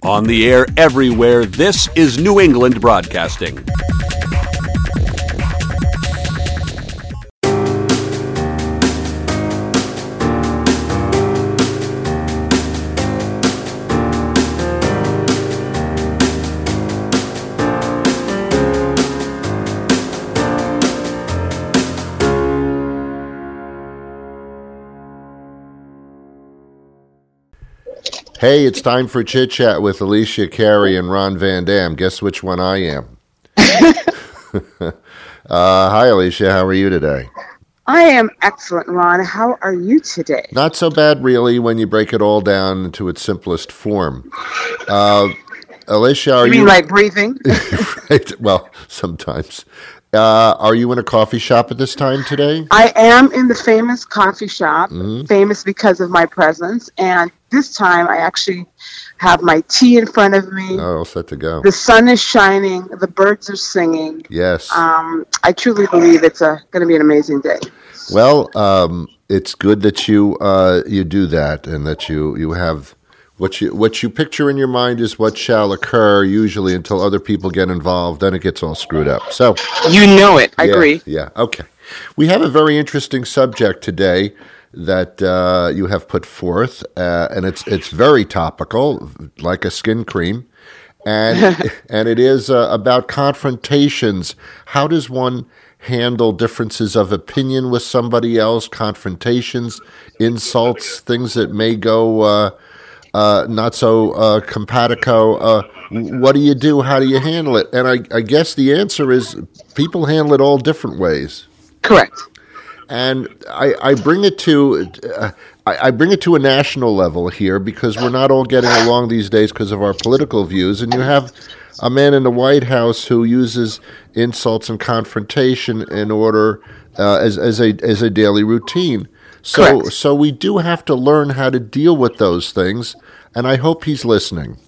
On the air everywhere, this is New England Broadcasting. Hey, it's time for Chit Chat with Alicia Carey and Ron Van Dam. Guess which one I am? Hi, Alicia. How are you today? I am excellent, Ron. How are you today? Not so bad, really, when you break it all down into its simplest form. Alicia, are you... You mean like breathing? Right. Well, sometimes. Are you in a coffee shop at this time today? I am in the famous coffee shop, famous because of my presence. And this time I actually have my tea in front of me. Oh, all set to go. The sun is shining. The birds are singing. Yes. I truly believe it's going to be an amazing day. Well, it's good that you do that and that you have... What you picture in your mind is what shall occur, usually until other people get involved. Then it gets all screwed up. So you know it. I agree. Yeah. Okay. We have a very interesting subject today that you have put forth, and it's very topical, like a skin cream, and and it is about confrontations. How does one handle differences of opinion with somebody else? Confrontations, insults, things that may go. Not so compatico. What do you do? How do you handle it? And I guess the answer is people handle it all different ways. Correct. And I bring it to I bring it to a national level here because we're not all getting along these days because of our political views. And you have a man in the White House who uses insults and confrontation in order as a daily routine. So we do have to learn how to deal with those things, and I hope he's listening.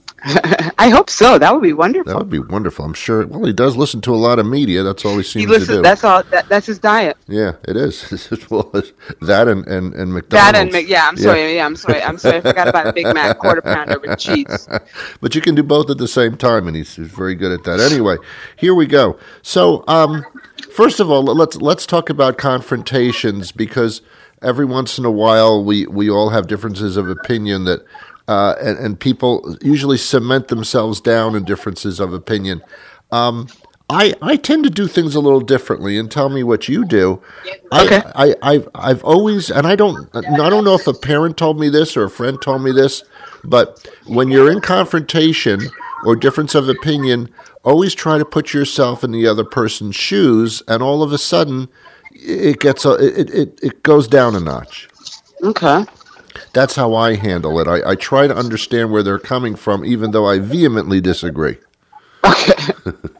I hope so. That would be wonderful. That would be wonderful. I'm sure. Well, he does listen to a lot of media. That's all he seems to do. That's all. That's his diet. Yeah, it is. Well, that and McDonald's. That and I'm sorry. Yeah, I'm sorry. I forgot about a Big Mac quarter pounder with cheese. But you can do both at the same time, and he's very good at that. Anyway, here we go. So, first of all, let's talk about confrontations because every once in a while we all have differences of opinion that. And people usually cement themselves down in differences of opinion. I tend to do things a little differently, and tell me what you do. Okay. I've always, and I don't know if a parent told me this or a friend told me this, but when you're in confrontation or difference of opinion, always try to put yourself in the other person's shoes, and all of a sudden, it goes down a notch. Okay. That's how I handle it. I try to understand where they're coming from, even though I vehemently disagree. Okay.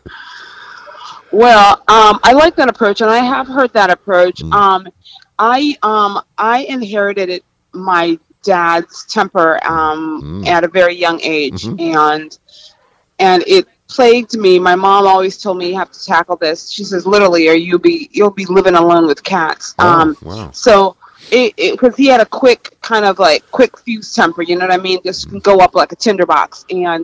Well, I like that approach, and I have heard that approach. I inherited my dad's temper at a very young age, and it plagued me. My mom always told me, "You have to tackle this." She says, "Literally, or you'll be living alone with cats." Wow. So. Because he had a quick fuse temper, you know what I mean? Just go up like a tinderbox. And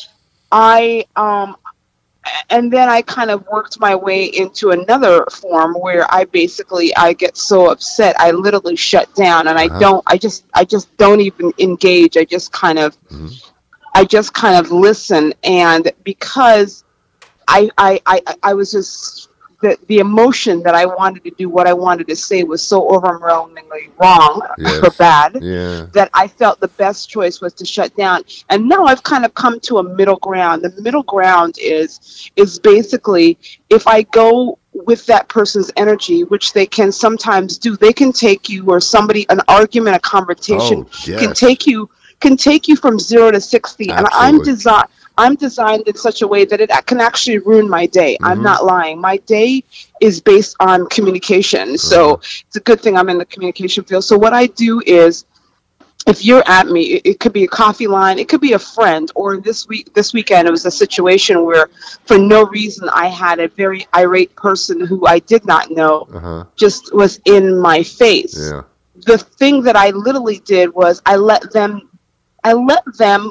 and then I kind of worked my way into another form where I get so upset, I literally shut down, and I just don't even engage. I just kind of listen. And because I was just, the emotion that I wanted to do what I wanted to say was so overwhelmingly wrong or bad that I felt the best choice was to shut down. And now I've kind of come to a middle ground. The middle ground is basically if I go with that person's energy, which they can sometimes do, they can take you, or an argument, a conversation can take you from 0 to 60. Absolutely. And I'm designed in such a way that it can actually ruin my day. I'm not lying. My day is based on communication. So it's a good thing I'm in the communication field. So what I do is, if you're at me, it could be a coffee line, it could be a friend, or this weekend it was a situation where for no reason I had a very irate person who I did not know just was in my face. The thing that I literally did was I let them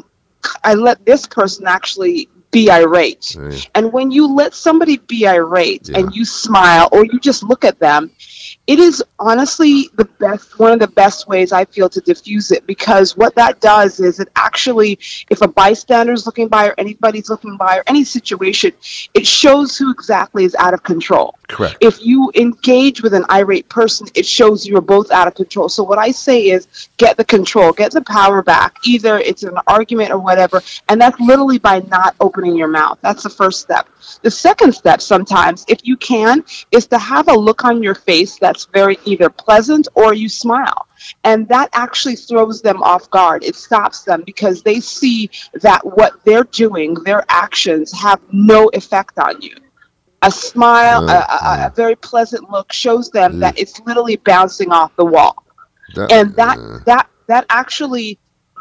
let this person actually be irate. Right. And when you let somebody be irate and you smile or you just look at them, it is honestly one of the best ways I feel to diffuse it, because what that does is it actually, if a bystander is looking by or anybody's looking by or any situation, it shows who exactly is out of control. Correct. If you engage with an irate person, it shows you are both out of control. So what I say is get the control, get the power back. Either it's an argument or whatever, and that's literally by not opening your mouth. That's the first step. The second step sometimes, if you can, is to have a look on your face that's very either pleasant or you smile. And that actually throws them off guard. It stops them because they see that what they're doing, their actions have no effect on you. A smile, a very pleasant look shows them that it's literally bouncing off the wall. And that actually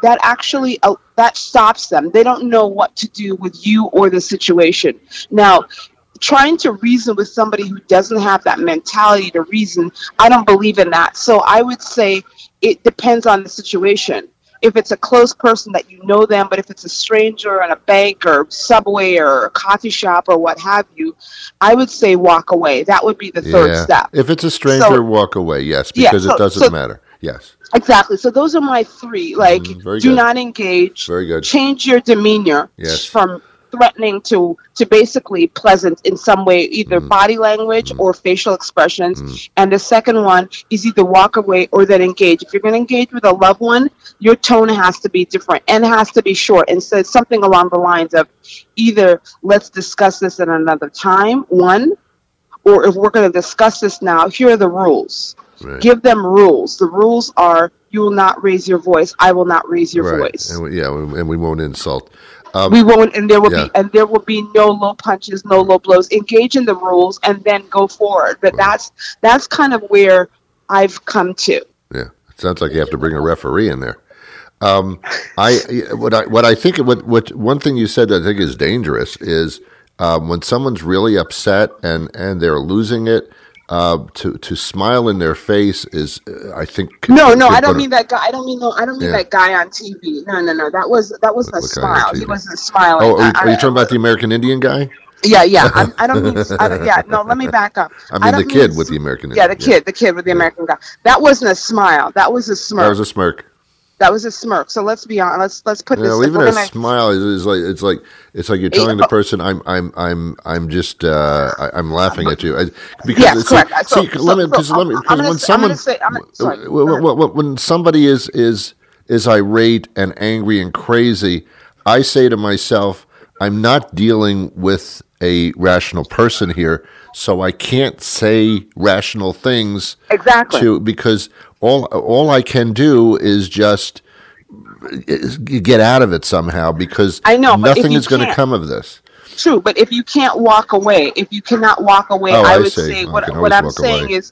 stops them. They don't know what to do with you or the situation. Now, trying to reason with somebody who doesn't have that mentality to reason, I don't believe in that. So I would say it depends on the situation. If it's a close person that you know them, but if it's a stranger in a bank or subway or a coffee shop or what have you, I would say walk away. That would be the third step. If it's a stranger, walk away, yes, because it doesn't matter. Yes. Exactly. So those are my three. Like, do not engage. Very good. Change your demeanor from threatening to basically pleasant in some way, either body language or facial expressions. And the second one is either walk away or then engage. If you're going to engage with a loved one, your tone has to be different and has to be short. And so it's something along the lines of either let's discuss this at another time, one, or if we're going to discuss this now, here are the rules. Right. Give them rules. The rules are you will not raise your voice. I will not raise your voice. And we won't insult. We won't, and there will be no low punches, no low blows. Engage in the rules and then go forward. But that's kind of where I've come to. Yeah, it sounds like you have to bring a referee in there. One thing you said that I think is dangerous is when someone's really upset and they're losing it. To smile in their face is, I think. No, I don't mean that guy. I don't mean that guy on TV. No. That was a smile. He wasn't smiling. Oh, are you talking about the American Indian guy? Yeah. I don't mean. No. Let me back up. I mean the kid with the American Indian. Yeah, the kid with the American guy. That wasn't a smile. That was a smirk. That was a smirk. That was a smirk. So let's be honest. Let's put this. Even a smile is like it's like you're telling the person I'm laughing at you because correct. When somebody is irate and angry and crazy, I say to myself, I'm not dealing with a rational person here, so I can't say rational things. Exactly. Because all I can do is just get out of it somehow, because nothing is going to come of this. True, but if you can't walk away, if you cannot walk away, I would say what I'm saying is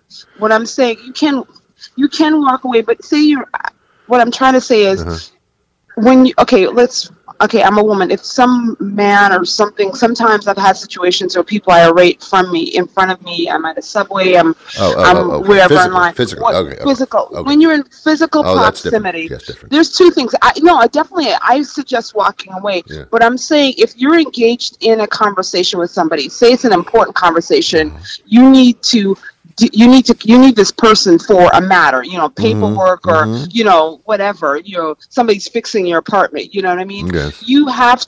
you can walk away, but what I'm trying to say is when you I'm a woman. If some man or something, sometimes I've had situations where people are irate from me, in front of me. I'm at a subway. I'm wherever online. Physical. Okay. When you're in physical proximity, there's two things. I suggest walking away. Yeah. But I'm saying if you're engaged in a conversation with somebody, say it's an important conversation, you need this person for a matter, paperwork or, whatever, somebody's fixing your apartment, you know what I mean? Yes. You have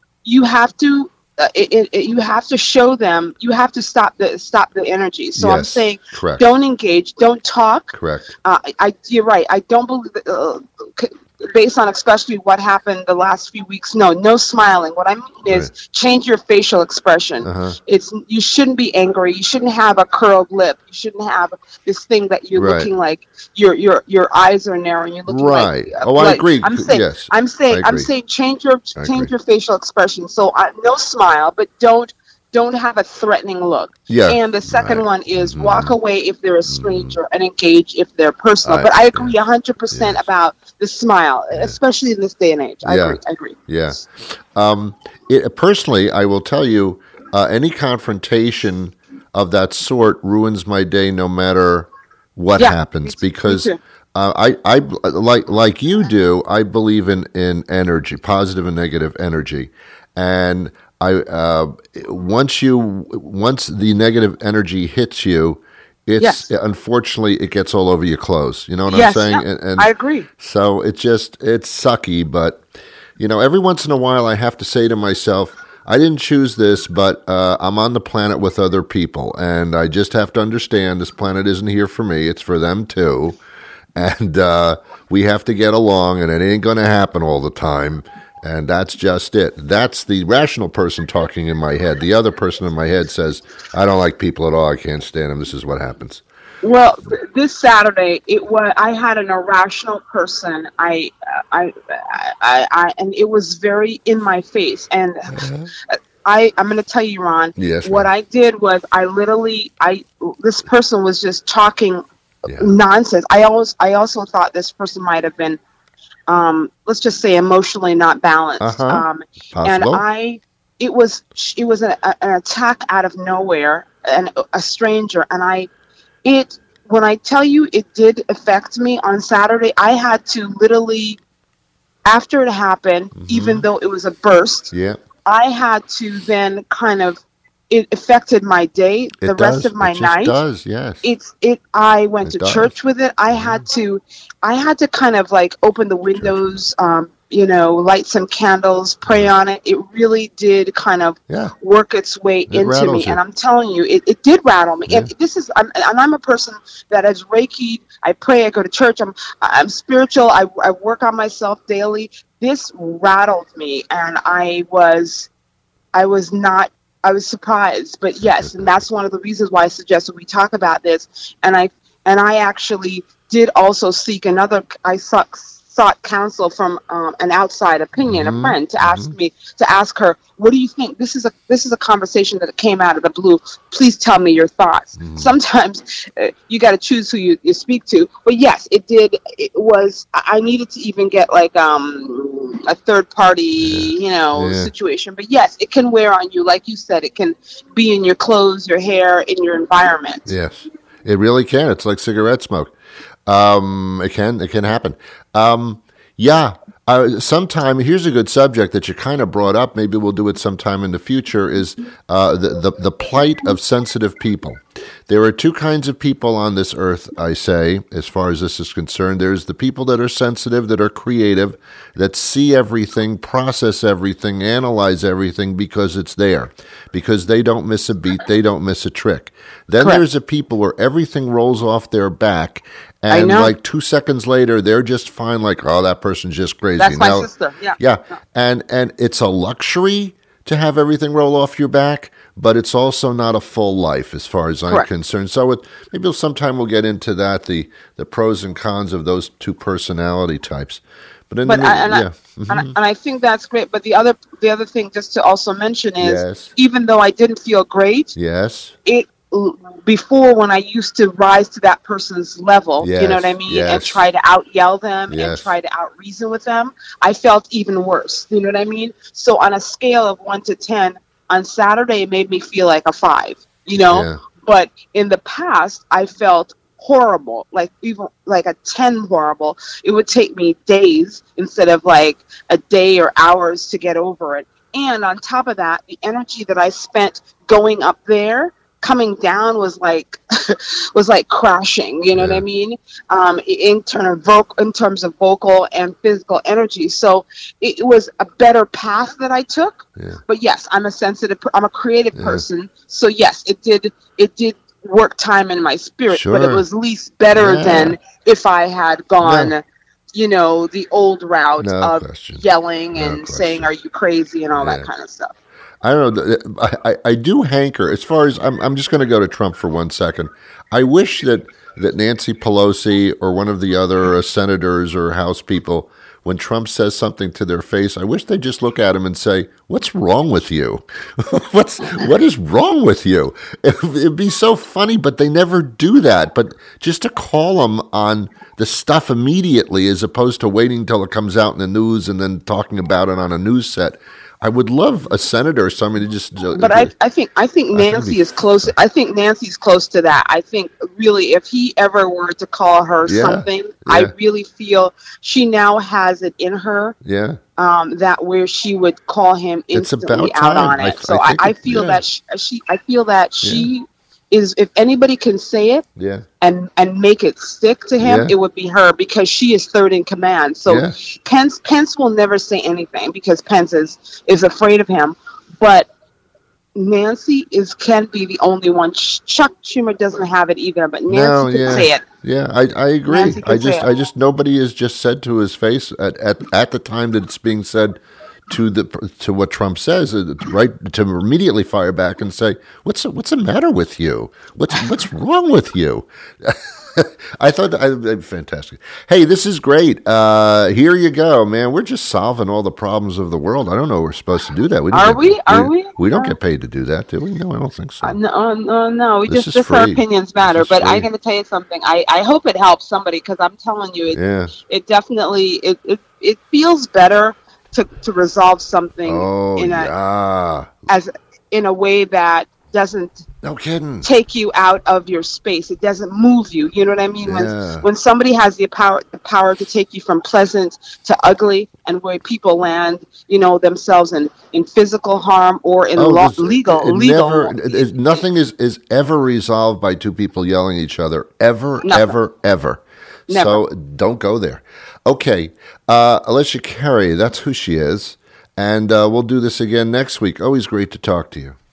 to show them, you have to stop the energy. So I'm saying, correct. Don't engage, don't talk. Correct. You're right. I don't believe, based on especially what happened the last few weeks, no smiling. What I mean is change your facial expression. You shouldn't be angry. You shouldn't have a curled lip. You shouldn't have this thing that you're looking like your eyes are narrow and you're looking like. I agree. I'm saying change your facial expression. So no smile, but don't have a threatening look. Yeah. And the second one is walk away if they're a stranger and engage if they're personal. But I agree 100% about the smile, especially in this day and age. I agree. Yeah. Personally, I will tell you, any confrontation of that sort ruins my day no matter what happens, because I like you do. I believe in energy, positive and negative energy, and once the negative energy hits you, it's unfortunately it gets all over your clothes. You know what I'm saying? Yeah, and I agree. So it's sucky, but every once in a while I have to say to myself, I didn't choose this, but I'm on the planet with other people, and I just have to understand this planet isn't here for me; it's for them too. And we have to get along, and it ain't going to happen all the time. And that's just it. That's the rational person talking in my head. The other person in my head says, I don't like people at all. I can't stand them. This is what happens. Well, this Saturday, I had an irrational person. And it was very in my face. And I'm going to tell you, Ron, what I did was this person was just talking nonsense. I also thought this person might have been, let's just say, emotionally not balanced. And it was an attack out of nowhere, and a stranger. And when I tell you it did affect me on Saturday, I had to literally, after it happened, even though it was a burst, I had to then it affected my day, the rest of my night. It does, yes. I went to church with it. I had to kind of like open the windows, light some candles, pray on it. It really did kind of work its way into me. And I'm telling you, it did rattle me. Yeah. And I'm a person that has Reiki. I pray, I go to church. I'm spiritual. I work on myself daily. This rattled me, and I was surprised, but yes, and that's one of the reasons why I suggested we talk about this. And I actually did also seek I sought counsel from an outside opinion, a friend, to ask her, what do you think? This is a conversation that came out of the blue. Please tell me your thoughts. Sometimes you got to choose who you speak to. But yes, it did. I needed to even get like a third party, situation. But yes, it can wear on you. Like you said, it can be in your clothes, your hair, in your environment. Yes, it really can. It's like cigarette smoke. It can happen. Sometime, here's a good subject that you kind of brought up. Maybe we'll do it sometime in the future, is the plight of sensitive people. There are two kinds of people on this earth, I say, as far as this is concerned. There's the people that are sensitive, that are creative, that see everything, process everything, analyze everything because it's there, because they don't miss a beat, they don't miss a trick. Then there's a people where everything rolls off their back, and like 2 seconds later, they're just fine, like, oh, that person's just crazy. That's my sister, Yeah, and it's a luxury to have everything roll off your back, but it's also not a full life as far as I'm concerned. So maybe sometime we'll get into that, the pros and cons of those two personality types. And I think that's great. But the other thing just to also mention is, even though I didn't feel great, before, when I used to rise to that person's level, you know what I mean, and try to out yell them and try to out reason with them, I felt even worse. You know what I mean? So on a scale of 1 to 10, on Saturday it made me feel like a 5. But in the past I felt horrible, like even like a 10 horrible. It would take me days instead of like a day or hours to get over it. And on top of that, the energy that I spent going up there, coming down was like crashing, you know what I mean? In terms of vocal and physical energy. So it was a better path that I took. But yes, I'm a creative person. So yes, it did work time in my spirit, but it was at least better than if I had gone the old route of yelling and saying, are you crazy, and all that kind of stuff. I don't know. I do hanker, as far as I'm just going to go to Trump for 1 second. I wish that Nancy Pelosi or one of the other senators or House people, when Trump says something to their face, I wish they'd just look at him and say, "What's wrong with you? What is wrong with you?" It'd be so funny, but they never do that. But just to call them on the stuff immediately, as opposed to waiting till it comes out in the news and then talking about it on a news set. I would love a senator or somebody to just. But I think Nancy is close. I think Nancy's close to that. I think really, if he ever were to call her something, I really feel she now has it in her. Yeah. That where she would call him instantly out on it. I feel that she is, if anybody can say it and make it stick to him, it would be her, because she is third in command. So Pence will never say anything because Pence is afraid of him. But Nancy can be the only one. Chuck Schumer doesn't have it either, but Nancy can say it. Yeah, I agree. I just nobody is just said to his face at the time that it's being said to what Trump says, right? To immediately fire back and say, "What's the matter with you? What's wrong with you?" I thought fantastic. Hey, this is great. Here you go, man. We're just solving all the problems of the world. I don't know. We're supposed to do that. Are we? We don't get paid to do that, do we? No, I don't think so. No. We just our opinions matter. But I'm going to tell you something. I hope it helps somebody, because I'm telling you, it definitely it feels better to resolve something in a way that doesn't take you out of your space. It doesn't move you. You know what I mean? When somebody has the power to take you from pleasant to ugly, and where people land, themselves in physical harm or in legal. Nothing is ever resolved by two people yelling at each other. Ever. Never. So don't go there. Okay, Alicia Carey, that's who she is. And we'll do this again next week. Always great to talk to you.